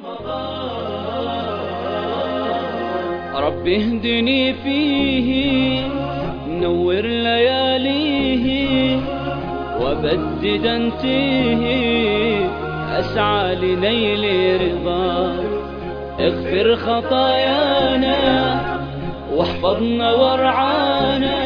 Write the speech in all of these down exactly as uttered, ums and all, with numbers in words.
رب اهدني فيه نور لياليه وبدد انتيه أسعى لنيل رضاك اغفر خطايانا واحفظنا وارعانا.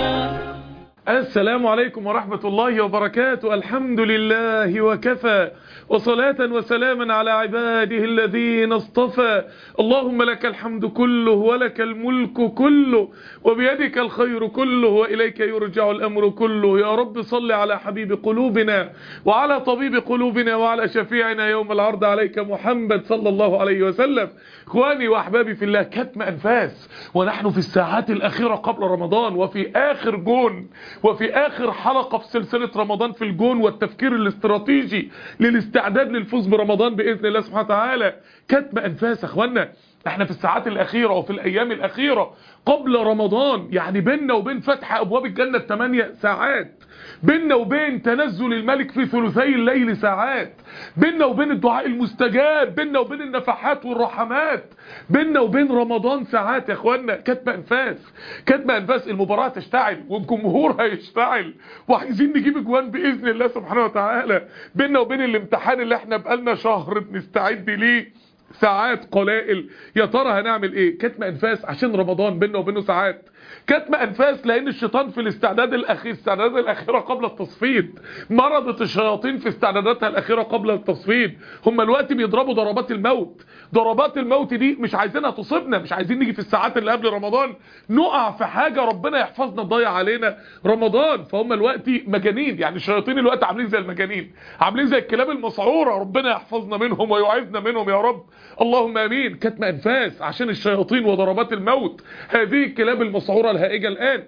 السلام عليكم ورحمة الله وبركاته. الحمد لله وكفى وصلاة وسلاما على عباده الذين اصطفى. اللهم لك الحمد كله ولك الملك كله وبيدك الخير كله وإليك يرجع الأمر كله. يا رب صل على حبيب قلوبنا وعلى طبيب قلوبنا وعلى شفيعنا يوم العرض عليك محمد صلى الله عليه وسلم. اخواني واحبابي في الله، كتم أنفاس ونحن في الساعات الأخيرة قبل رمضان، وفي آخر جون وفي آخر حلقة في سلسلة رمضان في الجون والتفكير الاستراتيجي للاستعداد للفوز برمضان بإذن الله سبحانه وتعالى. كتم أنفاس اخوانا، احنا في الساعات الأخيرة وفي الأيام الأخيرة قبل رمضان، يعني بيننا وبين فتح أبواب الجنة ثمانية ساعات، بيننا وبين تنزل الملك في ثلثي الليل ساعات، بيننا وبين الدعاء المستجاب، بيننا وبين النفحات والرحمات، بيننا وبين رمضان ساعات يا اخوانا. كتم انفاس، كتم انفاس. المباراة تشتعل والجمهور هيشتعل وعايزين نجيب اجوان باذن الله سبحانه وتعالى. بيننا وبين الامتحان اللي احنا بقالنا شهر بنستعد ليه ساعات قلائل، يا ترى هنعمل ايه؟ كتم انفاس عشان رمضان بيننا وبينه ساعات. كتم انفاس لان الشيطان في الاستعداد الاخير، الاستعدادات الاخيره قبل التصفيد، مرضت الشياطين في استعداداتها الاخيره قبل التصفيد. هم الوقت بيضربوا ضربات الموت. ضربات الموت دي مش عايزينها تصيبنا، مش عايزين نيجي في الساعات اللي قبل رمضان نقع في حاجه ربنا يحفظنا تضيع علينا رمضان. فهم الوقت مجانين، يعني الشياطين الوقت عاملين زي المجانين، عاملين زي الكلاب المسعوره. ربنا يحفظنا منهم ويعيذنا منهم يا رب، اللهم امين. كتم انفاس عشان الشياطين وضربات الموت، هذه الكلاب المسعوره الهائجه الان.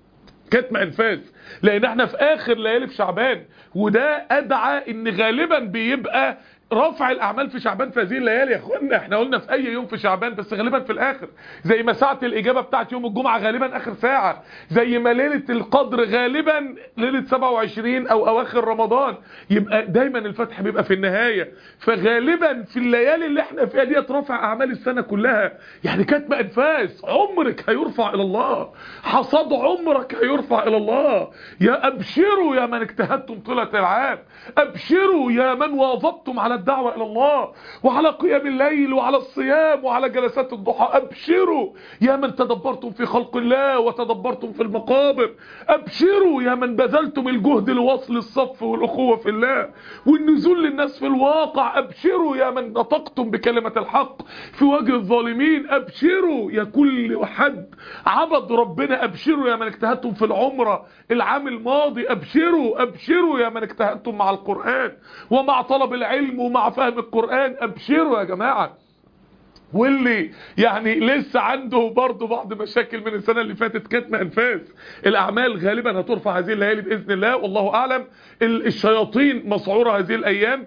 كتم انفاس لان احنا في اخر ليالي في شعبان، وده ادعى ان غالبا بيبقى رفع الاعمال في شعبان في هذه الليالي يا اخوانا. احنا قلنا في اي يوم في شعبان بس غالبا في الاخر، زي ما ساعه الاجابه بتاعت يوم الجمعه غالبا اخر ساعه، زي ما ليله القدر غالبا ليله سبعة وعشرين او اواخر رمضان، يبقى دايما الفتح بيبقى في النهايه. فغالبا في الليالي اللي احنا فيها ديت رفع اعمال السنه كلها. يعني كتم انفاس، عمرك هيرفع الى الله، حصاد عمرك هيرفع الى الله. يا ابشروا يا من اجتهدتم طيله العام، ابشروا يا من واظبتم على الدعوة إلى الله وعلى قيام الليل وعلى الصيام وعلى جلسات الضحى. أبشروا يا من تدبرتم في خلق الله وتدبرتم في المقابر. أبشروا يا من بذلتم الجهد لوصل الصف والأخوة في الله والنزول للناس في الواقع. أبشروا يا من نطقتم بكلمة الحق في وجه الظالمين. أبشروا يا كل حد عبد ربنا. أبشروا يا من اجتهدتم في العمرة العام الماضي. أبشروا أبشروا يا من اجتهدتم مع القرآن ومع طلب العلم ومع فهم القرآن. ابشروا يا جماعة. واللي يعني لسه عنده برضه بعض مشاكل من السنة اللي فاتت، كتم انفاس. الاعمال غالبا هترفع هذه الليالي باذن الله والله اعلم. الشياطين مسعورة هذه الايام.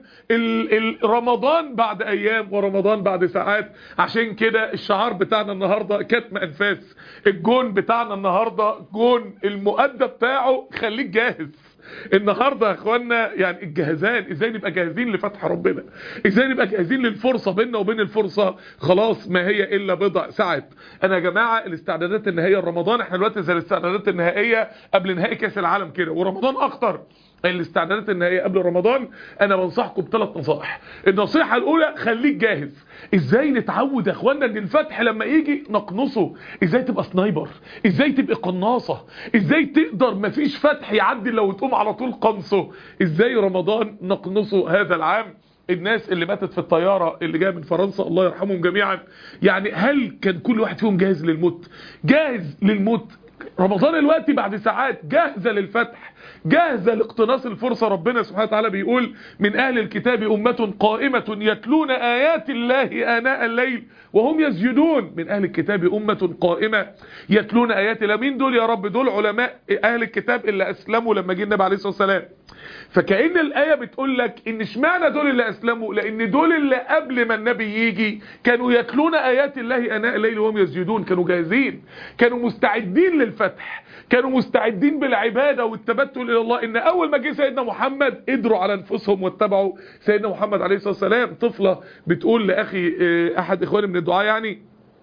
رمضان بعد ايام ورمضان بعد ساعات. عشان كده الشعار بتاعنا النهاردة كتم انفاس. الجون بتاعنا النهاردة جون المؤدى بتاعه خليك جاهز. النهارده يا اخوانا يعني الجهازان، ازاي نبقى جاهزين لفتح ربنا، ازاي نبقى جاهزين للفرصه. بيننا وبين الفرصه خلاص ما هي الا بضع ساعات. انا يا جماعه الاستعدادات النهائيه لرمضان، احنا دلوقتي زي الاستعدادات النهائيه قبل نهائي كاس العالم كده، ورمضان اخطر. الاستعدادات النهائيه قبل رمضان انا بنصحكم بثلاث نصائح. النصيحه الاولى خليك جاهز. ازاي نتعود يا اخوانا ان الفتح لما يجي نقنصه؟ ازاي تبقى سنايبر، ازاي تبقى قناصه، ازاي تقدر مفيش فتح يعدي لو تقوم على طول قنصه. ازاي رمضان نقنصه هذا العام. الناس اللي ماتت في الطيارة اللي جايه من فرنسا الله يرحمهم جميعا، يعني هل كان كل واحد فيهم جاهز للموت؟ جاهز للموت. رمضان الوقت بعد ساعات جاهزة للفتح، جاهزة لاقتناص الفرصة. ربنا سبحانه وتعالى بيقول من أهل الكتاب أمة قائمة يتلون آيات الله آناء الليل وهم يسجدون. من أهل الكتاب أمة قائمة يتلون آيات الله. مين دول يا رب؟ دول علماء أهل الكتاب اللي أسلموا لما جه النبي عليه الصلاة والسلام. فكأن الآية بتقول لك ان اشمعنى دول اللي اسلموا، لان دول اللي قبل ما النبي يجي كانوا يتلون آيات الله آناء الليل وهم يسجدون، كانوا جاهزين، كانوا مستعدين للفتح، كانوا مستعدين بالعبادة والتبتل تقول الى الله ان اول ما جه سيدنا محمد قدروا على انفسهم واتبعوا سيدنا محمد عليه الصلاه والسلام. طفله بتقول لاخي احد اخواني من الدعاء يعني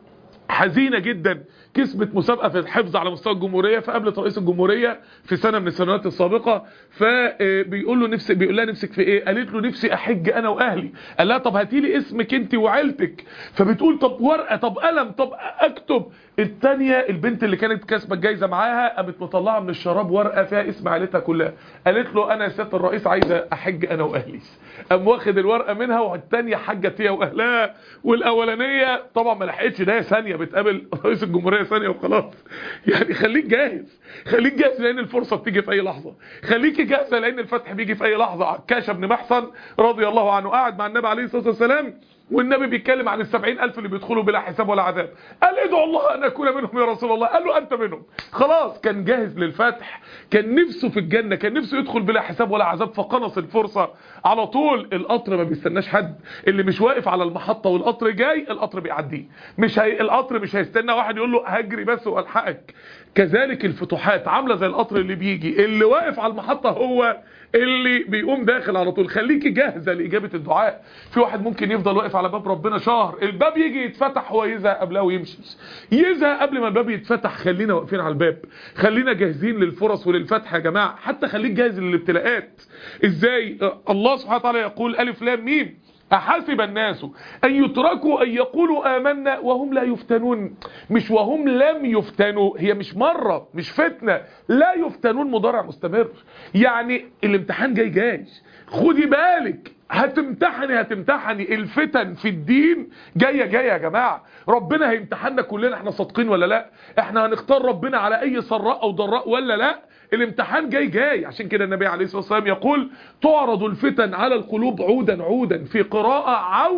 حزينه جدا، كسبت مسابقه في الحفظ على مستوى الجمهوريه، فقابلت رئيس الجمهوريه في سنه من السنوات السابقه، فبيقول له نفسك، بيقول لها نفسك في ايه؟ قالت له نفسي احج انا واهلي. قال لها طب هاتي لي اسمك انت وعيلتك. فبتقول طب ورقه، طب قلم، طب اكتب. الثانيه البنت اللي كانت كاسبه الجايزه معاها قامت مطلعه من الشراب ورقه فيها اسم عيلتها كلها، قالت له انا يا سياده الرئيس عايزه احج انا واهلي. قام واخد الورقه منها، والثانيه حجت هي واهلها، والاولانيه طبعا ما لحقتش، ده ثانيه بتقابل رئيس الجمهوريه ثانيه وخلاص. يعني خليك جاهز، خليك جاهز لان الفرصه بتيجي في اي لحظه، خليكي جاهزه لان الفتح بيجي في اي لحظه. عكاشه بن محصن رضي الله عنه قاعد مع النبي عليه الصلاه والسلام، والنبي بيتكلم عن السبعين ألف اللي بيدخلوا بلا حساب ولا عذاب. قال ادعو الله أن أكون منهم يا رسول الله. قال له أنت منهم. خلاص كان جاهز للفتح، كان نفسه في الجنة، كان نفسه يدخل بلا حساب ولا عذاب، فقنص الفرصة على طول. القطر ما بيستناش حد، اللي مش واقف على المحطة والقطر جاي القطر بيعديه، مش هي... القطر مش هيستنى واحد يقول له هجري بس والحقك. كذلك الفتوحات عاملة زي القطر اللي بيجي، اللي واقف على المحطة هو اللي بيقوم داخل على طول. خليكي جاهزة لإجابة الدعاء. في واحد ممكن يفضل واقف على باب ربنا شهر، الباب يجي يتفتح هو يزهق قبلها ويمشي، يزهق قبل ما الباب يتفتح. خلينا واقفين على الباب، خلينا جاهزين للفرص وللفتح يا جماعة. حتى خليك جاهز للابتلاءات. ازاي؟ الله سبحانه وتعالى يقول ألف لام ميم أحسب الناس أن يتركوا أن يقولوا آمنا وهم لا يفتنون. مش وهم لم يفتنوا، هي مش مرة، مش فتنة، لا يفتنون مضارع مستمر. يعني الامتحان جاي جاي، خدي بالك، هتمتحني هتمتحني الفتن في الدين جاية جاية يا جماعة. ربنا هيمتحننا كلنا، احنا صادقين ولا لا؟ احنا هنختار ربنا على اي سراء او ضراء ولا لا؟ الامتحان جاي جاي. عشان كده النبي عليه الصلاة والسلام يقول تعرض الفتن على القلوب عودا عودا، في قراءة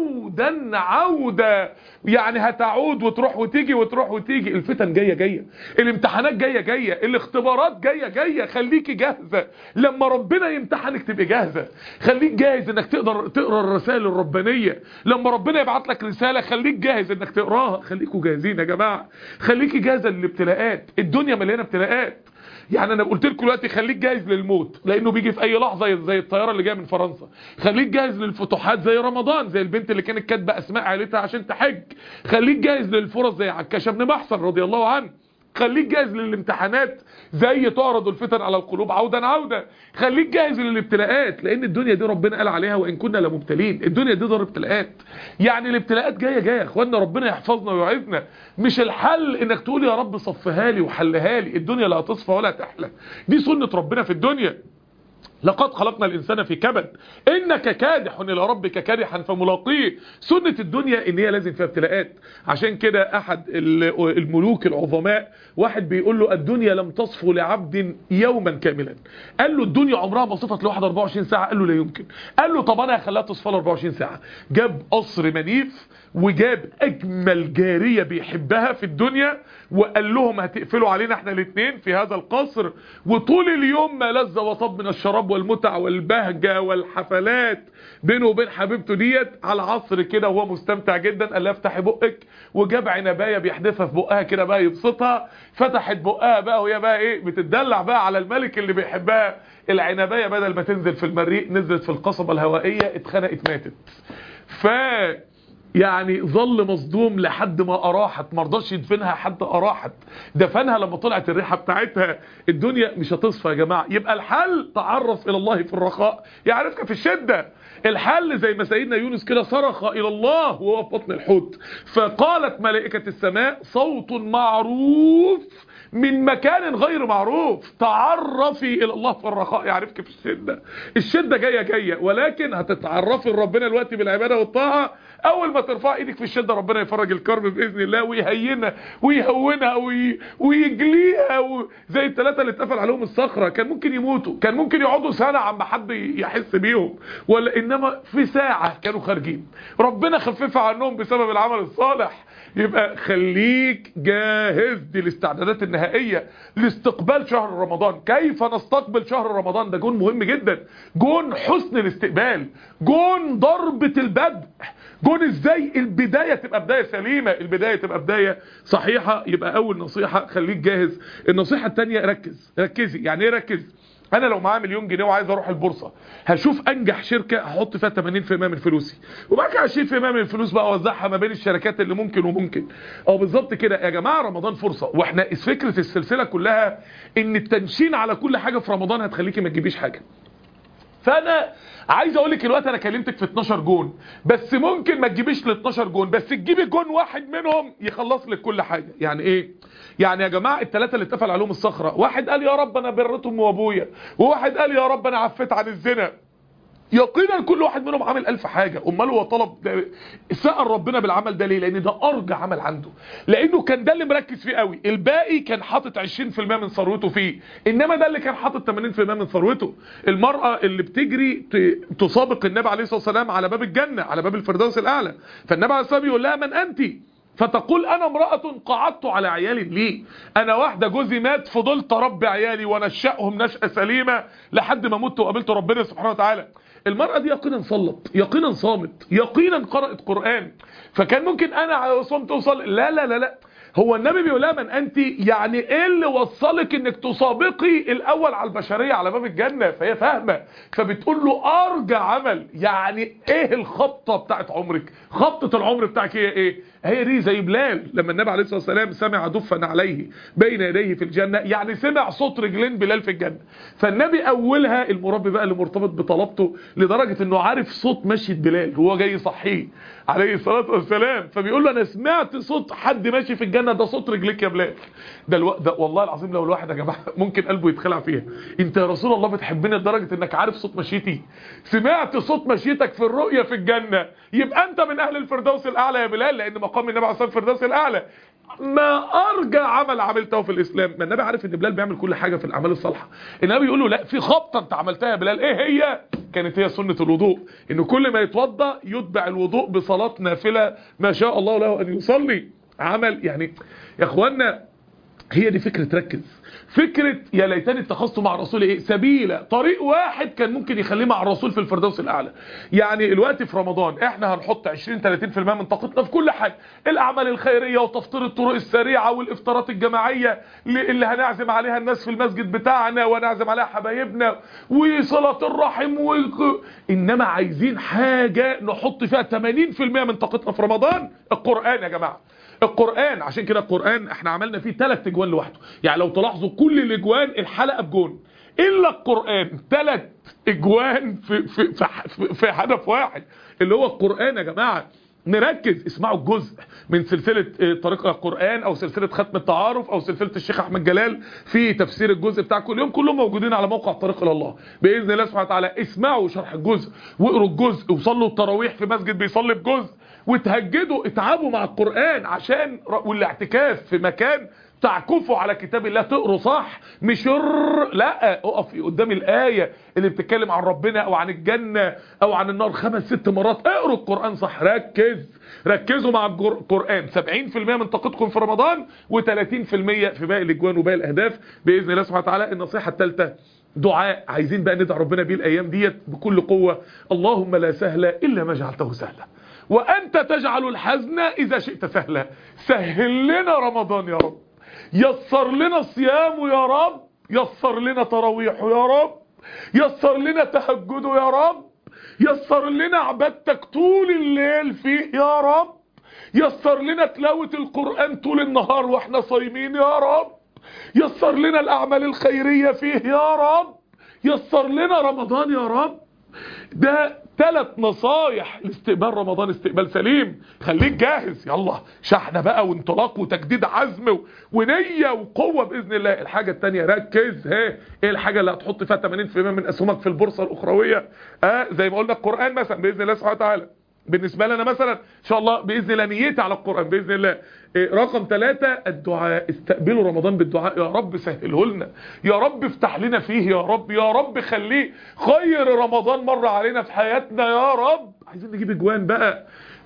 عودا عودا، يعني هتعود وتروح وتيجي وتروح وتيجي. الفتن جاية جاية، الامتحانات جاية جاية، الاختبارات جاية جاية. خليكي جاهزة لما ربنا يمتحنك تبقى جاهزة. خليك جاهز انك تقدر تقرا الرسائل الربانية. لما ربنا يبعت لك رسالة خليك جاهز انك تقراها. خليكوا جاهزين يا جماعة، خليكي جاهزة للابتلاءات. الدنيا مليانة ابتلاءات. يعني انا قلت لكم دلوقتي خليك جاهز للموت لانه بيجي في اي لحظه، زي الطياره اللي جايه من فرنسا. خليك جاهز للفتوحات زي رمضان، زي البنت اللي كانت كاتبه اسماء عائلتها عشان تحج. خليك جاهز للفرص زي عكاشه بن محصن رضي الله عنه. خليك جاهز للامتحانات زي تعرض الفتن على القلوب عودا عودا. خليك جاهز للابتلاءات لان الدنيا دي ربنا قال عليها وان كنا لمبتلين. الدنيا دي دار ابتلاءات، يعني الابتلاءات جايه جايه يا اخوانا. ربنا يحفظنا ويعيذنا. مش الحل انك تقول يا رب صفها لي وحلها لي. الدنيا لا تصفى ولا تحلى، دي سنة ربنا في الدنيا. لقد خلقنا الإنسان في كبد إنك كادح إلى ربك كادحا فملاقيه. سنة الدنيا إن هي لازم فيها ابتلاءات. عشان كده أحد الملوك العظماء واحد بيقول له الدنيا لم تصفو لعبد يوما كاملا. قال له الدنيا عمرها ما صفت لواحد أربعة وعشرين ساعة. قال له لا يمكن. قال له طب أنا هخليها تصفى ل أربعة وعشرين ساعة. جاب قصر منيف وجاب أجمل جارية بيحبها في الدنيا وقال لهم هتقفلوا علينا احنا الاثنين في هذا القصر، وطول اليوم ما لذ وطب من الشراب والمتع والبهجة والحفلات بينه وبين حبيبته ديت على عصر كده وهو مستمتع جدا. قال لها افتحي بقك، وجاب عنبايه بيحدفها في بقها كده بقى يبسطها. فتحت بقها بقى وهي بقى ايه بتدلع بقى على الملك اللي بيحبها. العنبايه بدل ما تنزل في المريء نزلت في القصبة الهوائية، اتخنقت ماتت. ف يعني ظل مصدوم لحد ما اراحت، ما رضاش يدفنها حد اراحت، دفنها لما طلعت الريحه بتاعتها. الدنيا مش هتصفى يا جماعه. يبقى الحل تعرف الى الله في الرخاء يعرفك في الشده. الحل زي ما سيدنا يونس كده صرخ الى الله وهو في بطن الحوت، فقالت ملائكه السماء صوت معروف من مكان غير معروف. تعرفي الى الله في الرخاء يعرفك في الشده. الشده جايه جايه، ولكن هتتعرفي لربنا الوقت بالعباده والطاعه. اول ما ترفع ايدك في الشده ربنا يفرج الكرب باذن الله ويهينها ويهونها وي... ويجليها و... زي الثلاثه اللي اتقفل عليهم الصخره. كان ممكن يموتوا، كان ممكن يقعدوا سنه عما حد يحس بيهم، ولا انما في ساعه كانوا خارجين. ربنا خففها عنهم بسبب العمل الصالح. يبقى خليك جاهز. دي الاستعدادات النهائيه لاستقبال شهر رمضان. كيف نستقبل شهر رمضان؟ ده جون مهم جدا، جون حسن الاستقبال، جون ضربه البدء، جون ازاي البداية تبقى بداية سليمة، البداية تبقى بداية صحيحة. يبقى اول نصيحة خليك جاهز. النصيحة التانية ركز. ركزي. يعني ايه ركز؟ انا لو معايا مليون جنيه وعايز اروح البورصه، هشوف انجح شركه هحط فيها ثمانين في المية من فلوسي، وبعد كده عشرين في المية من الفلوس بقى اوزعها ما بين الشركات اللي ممكن وممكن. اه بالظبط كده يا جماعه، رمضان فرصه، واحنا فكره السلسله كلها ان التنشين على كل حاجه في رمضان هتخليكي ما تجيبيش حاجه. فانا عايز اقول لك دلوقتي انا كلمتك في اتناشر جون، بس ممكن ما تجيبيش ل اتناشر جون، بس تجيبي جون واحد منهم يخلص لك كل حاجه. يعني ايه؟ يعني يا جماعه الثلاثه اللي اتقفل عليهم الصخره، واحد قال يا رب انا بريت امي وابويا، وواحد قال يا رب انا عفيت عن الزنا. يقينا كل واحد منهم عامل ألف حاجة. امال هو طلب سأل ربنا بالعمل ده ليه؟ لان ده ارجى عمل عنده، لانه كان ده اللي مركز فيه قوي. الباقي كان حاطط عشرين في المية من ثروته فيه، انما ده اللي كان حاطط ثمانين في المية من ثروته. المرأة اللي بتجري تسابق النبي عليه الصلاة والسلام على باب الجنة، على باب الفردوس الاعلى، فالنبي عليه الصلاة والسلام يقول لها من انت؟ فتقول انا امرأة قعدت على عيالي لي، انا واحدة جوزي مات فضلت اربي عيالي ونشأهم نشأة سليمة لحد ما مت وقابلت ربنا سبحانه وتعالى. المرأة دي يقينا صلت، يقينا صامت، يقينا قرأت قرآن. فكان ممكن انا صمت اوصل، لا لا لا لا، هو النبي بيقول لها من انت؟ يعني ايه اللي وصلك انك تسابقي الاول على البشريه على باب الجنه؟ فهي فاهمه، فبتقول له ارجى عمل. يعني ايه الخبطه بتاعت عمرك؟ خبطه العمر بتاعك هي ايه؟ هي دي زي بلال لما النبي عليه الصلاه والسلام سمع دفا عليه بين يديه في الجنه، يعني سمع صوت رجلين بلال في الجنه. فالنبي اولها المربي بقى اللي مرتبط بطلبته لدرجه انه عارف صوت مشيه بلال وهو جاي يصحيه عليه الصلاه والسلام، فبيقول له انا سمعت صوت حد ماشي في الجنه، ده صوت رجليك يا بلال. ده, الو... ده والله العظيم لو الواحد يا جماعه ممكن قلبه يتخلع فيها. انت يا رسول الله بتحبني لدرجه انك عارف صوت مشيتي؟ سمعت صوت مشيتك في الرؤيه في الجنه، يبقى انت من اهل الفردوس الاعلى يا بلال، لان مقام النبي عليه الصلاه والسلام الفردوس الاعلى. ما ارجى عمل عملته في الاسلام. ما النبي عارف ان بلال بيعمل كل حاجه في الاعمال الصالحه. النبي يقول له لا، في خبطه انت عملتها يا بلال. ايه هي؟ كانت هي سنه الوضوء، انه كل ما يتوضا يتبع الوضوء بصلاه نافله ما شاء الله له ان يصلي. عمل يعني يا اخوانا، هي دي فكره ركز. فكرة يا ليتني اتخذت مع الرسول ايه سبيلا، طريق واحد كان ممكن يخليه مع الرسول في الفردوس الاعلى. يعني الوقت في رمضان احنا هنحط عشرين ثلاثين في المية من طاقتنا في كل حاجة، الاعمال الخيرية وتفطير الطرق السريعة والافطارات الجماعية اللي هنعزم عليها الناس في المسجد بتاعنا ونعزم عليها حبايبنا وصلة الرحم و... انما عايزين حاجة نحط فيها ثمانين في المية من طاقتنا في رمضان. القرآن يا جماعة، القرآن. عشان كده القرآن احنا عملنا فيه ثلاث اجوان لوحده. يعني لو تلاحظوا كل الاجوان الحلقة بجون، الا القرآن ثلاث اجوان في, في, في, في هدف واحد اللي هو القرآن يا جماعة. نركز، اسمعوا الجزء من سلسلة طريق القرآن او سلسلة ختم التعارف او سلسلة الشيخ احمد جلال في تفسير الجزء بتاع كل يوم، كلهم موجودين على موقع طريق الى الله باذن الله سبحانه وتعالى. اسمعوا شرح الجزء واقروا الجزء وصلوا التراويح في مسجد بيصلي بجزء، وتهجدوا اتعبوا مع القرآن عشان والاعتكاف في مكان تعكفوا على كتاب الله، تقروا صح مش لا اقف قدام الآية اللي بتتكلم عن ربنا او عن الجنة او عن النار خمس ست مرات، اقروا القرآن صح. ركز، ركزوا مع القرآن. سبعين في المية من طاقتكم في رمضان وثلاثين في المية في باقي الاجوان وباقي الاهداف باذن الله سبحانه وتعالى. النصيحة الثالثة دعاء، عايزين بقى ندعي ربنا بيه الايام ديت بكل قوة. اللهم لا سهل الا ما جعلته سهلا وانت تجعل الحزن اذا شئت سهلا. سهل لنا رمضان يا رب، يسر لنا صيامه يا رب، يسر لنا تراويحه يا رب، يسر لنا تهجده يا رب، يسر لنا عبادتك طول الليل فيه يا رب، يسر لنا تلاوة القرآن طول النهار واحنا صايمين يا رب، يسر لنا الاعمال الخيرية فيه يا رب، يسر لنا رمضان يا رب. ده ثلاث نصايح لاستقبال رمضان استقبال سليم. خليك جاهز، يلا شحنه بقى وانطلاق وتجديد عزم ونية وقوة بإذن الله. الحاجة التانية ركز، ها ايه الحاجة اللي هتحط فيها ثمانين في المية من اسهمك في البورصة الأخروية؟ اه زي ما قلنا القرآن مثلا بإذن الله سبحانه وتعالى. بالنسبة لنا مثلا ان شاء الله بإذن الله نيتي على القرآن بإذن الله. إيه رقم ثلاثة الدعاء، استقبلوا رمضان بالدعاء. يا رب سهله لنا، يا رب افتح لنا فيه يا رب، يا رب خليه خير رمضان مر علينا في حياتنا يا رب. عايزين نجيب اجوان بقى.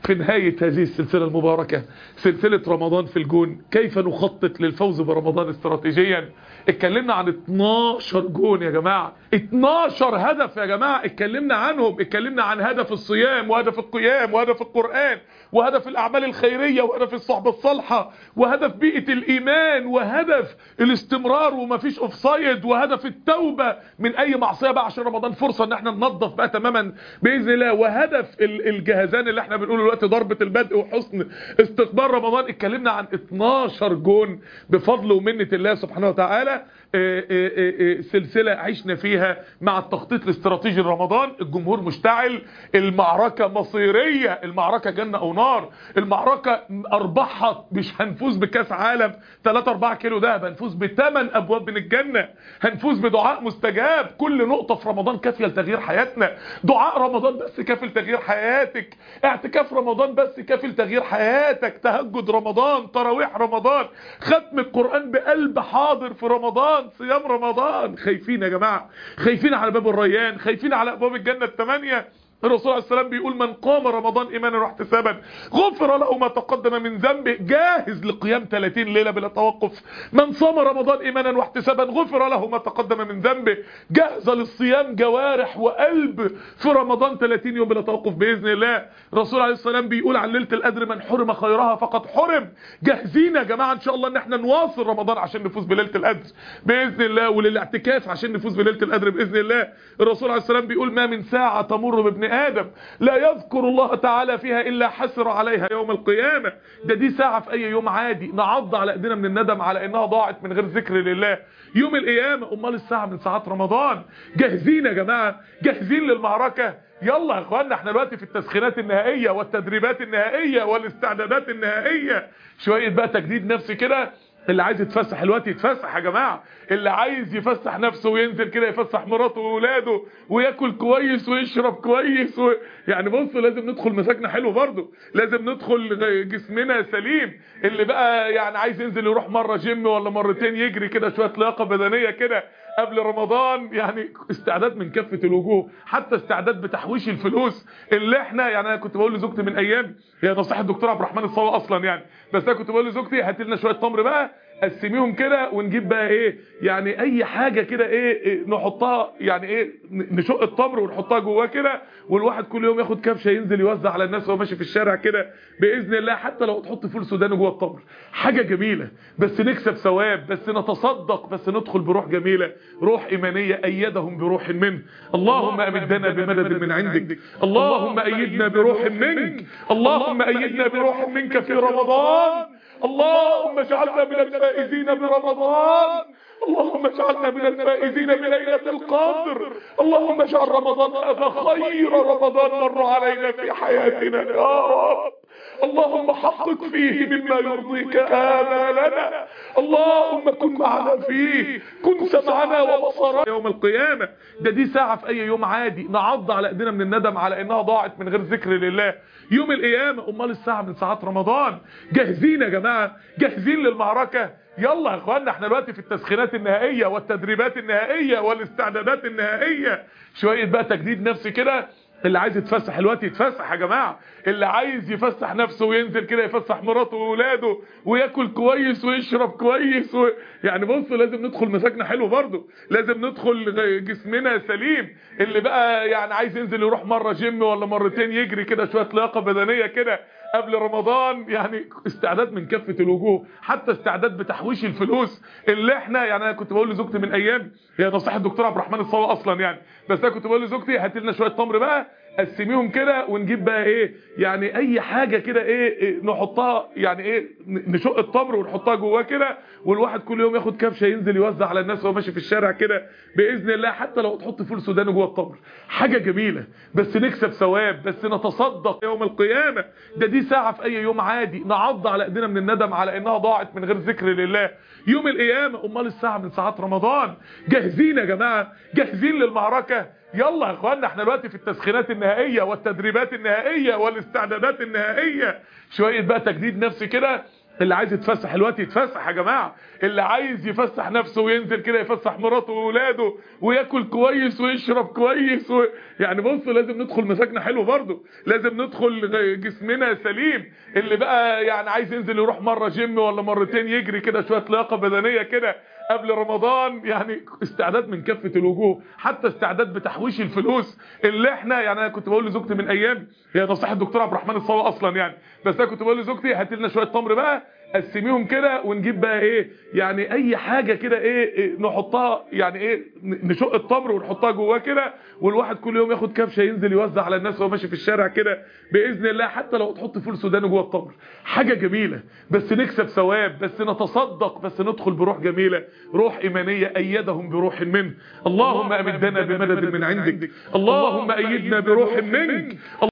في نهاية هذه السلسلة المباركة، سلسلة رمضان في الجون، كيف نخطط للفوز برمضان استراتيجيا. اتكلمنا عن اتناشر جون يا جماعة، اتناشر هدف يا جماعة اتكلمنا عنهم. اتكلمنا عن هدف الصيام وهدف القيام وهدف القرآن وهدف الأعمال الخيرية وهدف الصحبة الصالحة وهدف بيئة الإيمان وهدف الاستمرار ومفيش اوفسايد وهدف التوبة من أي معصية بقى عشان رمضان فرصة ان احنا ننظف بقى تماما بإذن الله، وهدف الجهازان اللي احنا بنقوله دلوقتي ضربة البدء وحسن استقبال رمضان. اتكلمنا عن اتناشر جون بفضل ومنة الله سبحانه وتعالى. اه اه اه سلسلة عشنا فيها مع التخطيط الاستراتيجي لرمضان. الجمهور مشتعل، المعركة مصيرية، المعركة جنة او نار، المعركة ارباحها مش هنفوز بكاس عالم ثلاثة أربعة كيلو دهب، هنفوز بثمان ابواب من الجنة، هنفوز بدعاء مستجاب. كل نقطة في رمضان كافية لتغيير حياتنا، دعاء رمضان بس كافي لتغيير حياتك، اعتكاف رمضان بس كافي لتغيير حياتك، تهجد رمضان، تراويح رمضان، ختم القرآن بقلب حاضر في رمضان، صيام رمضان. خايفين يا جماعة، خايفين على باب الريان، خايفين على ابواب الجنة الثمانية. الرسول عليه السلام بيقول من قام رمضان ايمانا واحتسابا غفر له ما تقدم من ذنبه. جاهز لقيام ثلاثين ليلة بلا توقف. من صام رمضان ايمانا واحتسابا غفر له ما تقدم من ذنبه. جاهزة للصيام جوارح وقلب في رمضان ثلاثين يوم بلا توقف باذن الله. الرسول عليه السلام بيقول عن ليلة القدر من حرم خيرها فقد حرم. جاهزين يا جماعة ان شاء الله ان احنا نواصل رمضان عشان نفوز بليلة القدر باذن الله، وللاعتكاف عشان نفوز بليلة القدر باذن الله. الرسول عليه السلام بيقول ما من ساعة تمر بابن آدم لا يذكر الله تعالى فيها إلا حسر عليها يوم القيامة. ده دي ساعة في أي يوم عادي نعض على ايدينا من الندم على إنها ضاعت من غير ذكر لله يوم القيامة. أمال الساعة من ساعات رمضان. جاهزين يا جماعة، جاهزين للمعركة. يلا يا اخوانا، احنا دلوقتي في التسخينات النهائية والتدريبات النهائية والاستعدادات النهائية. شوية بقى تجديد نفسي كده. اللي عايز يتفسح الوقت يتفسح يا جماعة، اللي عايز يفسح نفسه وينزل كده يفسح مراته وولاده وياكل كويس ويشرب كويس و... يعني بصوا لازم ندخل مساكنا حلو برضه، لازم ندخل جسمنا سليم. اللي بقى يعني عايز ينزل يروح مرة جيم ولا مرتين يجري كده شوية لياقة بدنية كده قبل رمضان، يعني استعداد من كافة الوجوه، حتى استعداد بتحويش الفلوس اللي احنا يعني. انا كنت بقول لزوجتي من ايام، هي نصيحة الدكتور عبد الرحمن الصاوي اصلا يعني، بس انا كنت بقول لزوجتي هات لنا شوية تمر بقى قسميهم كده ونجيب بقى ايه يعني اي حاجة كده ايه, إيه نحطها يعني ايه نشق التمر ونحطها جواه كده، والواحد كل يوم ياخد كبشة ينزل يوزع على الناس وهو ماشي في الشارع كده باذن الله. حتى لو تحط فول سوداني جوه التمر حاجة جميلة، بس نكسب ثواب، بس نتصدق، بس ندخل بروح جميلة، روح ايمانية ايدهم بروح منه. اللهم امدنا بمدد من عندك، اللهم ايدنا بروح منك، اللهم ايدنا بروح منك في رمضان، اللهم اجعلنا من الفائزين برمضان، اللهم اجعلنا من الفائزين بليلة القدر، اللهم اجعل رمضان هذا خير رمضان مر علينا في حياتنا يا رب. اللهم حقق فيه مما يرضيك آمالنا، اللهم كن معنا فيه، كن سمعنا وبصرنا يوم القيامة. ده دي ساعة في أي يوم عادي نعض على ايدينا من الندم على إنها ضاعت من غير ذكر لله يوم القيامة. أمال الساعة من ساعات رمضان. جاهزين يا جماعة، جاهزين للمعركة. يلا يا اخوانا، احنا دلوقتي في التسخينات النهائية والتدريبات النهائية والاستعدادات النهائية. شوية بقى تجديد نفسي كده. اللي عايز يتفسح الوقت يتفسح يا جماعة، اللي عايز يفسح نفسه وينزل كده يفسح مراته وولاده وياكل كويس ويشرب كويس و... يعني بصوا لازم ندخل مساكنا حلو برضه، لازم ندخل جسمنا سليم. اللي بقى يعني عايز ينزل يروح مرة جيم ولا مرتين يجري كده شوية لياقة بدنية كده قبل رمضان، يعني استعداد من كافة الوجوه، حتى استعداد بتحويش الفلوس اللي احنا يعني. انا كنت بقول لزوجتي من ايام، هي نصيحة الدكتور عبد الرحمن الصاوي اصلا يعني، بس انا كنت بقول لزوجتي هات لنا شوية تمر بقى قسميهم كده ونجيب بقى ايه يعني اي حاجة كده ايه, إيه نحطها يعني ايه نشق التمر ونحطها جواه كده، والواحد كل يوم ياخد كبشة ينزل يوزع على الناس وهو ماشي في الشارع كده باذن الله. حتى لو تحط فول سوداني جوه التمر حاجة جميلة، بس نكسب ثواب، بس نتصدق يوم القيامة. ده دي ساعة في اي يوم عادي نعض على ايدينا من الندم على انها ضاعت من غير ذكر لله يوم القيامة. امال الساعة من ساعات رمضان. جاهزين يا جماعة، جاهزين للمعركة. يلا يا اخوانا، احنا دلوقتي في التسخينات النهائية والتدريبات النهائية والاستعدادات النهائية. شوية بقى تجديد نفسي كده. اللي عايز يتفسح الوقت يتفسح يا جماعه، اللي عايز يفسح نفسه وينزل كده يفسح مراته واولاده وياكل كويس ويشرب كويس و... يعني بصوا لازم ندخل مساكنا حلو برضه، لازم ندخل جسمنا سليم. اللي بقى يعني عايز ينزل يروح مره جيم ولا مرتين يجري كده شويه لياقه بدنيه كده قبل رمضان، يعني استعداد من كافه الوجوه، حتى استعداد بتحويش الفلوس اللي احنا يعني. انا كنت بقول لزوجتي من ايام، هي نصيحه الدكتور عبد الرحمن الصاوي اصلا يعني، بس انا كنت بقول لزوجتي هات لنا شويه تمر بقى قسميهم كده ونجيب بقى ايه يعني اي حاجه كده ايه, إيه نحطها يعني ايه نشق التمر ونحطها جواه كده، والواحد كل يوم ياخد كبشه ينزل يوزع على الناس وهو ماشي في الشارع كده باذن الله. حتى لو تحط فول سوداني جوه التمر حاجه جميله، بس نكسب ثواب، بس نتصدق، بس ندخل بروح جميله، روح ايمانيه ايدهم بروح منه. اللهم امدنا بمدد من عندك، اللهم ايدنا بروح منك.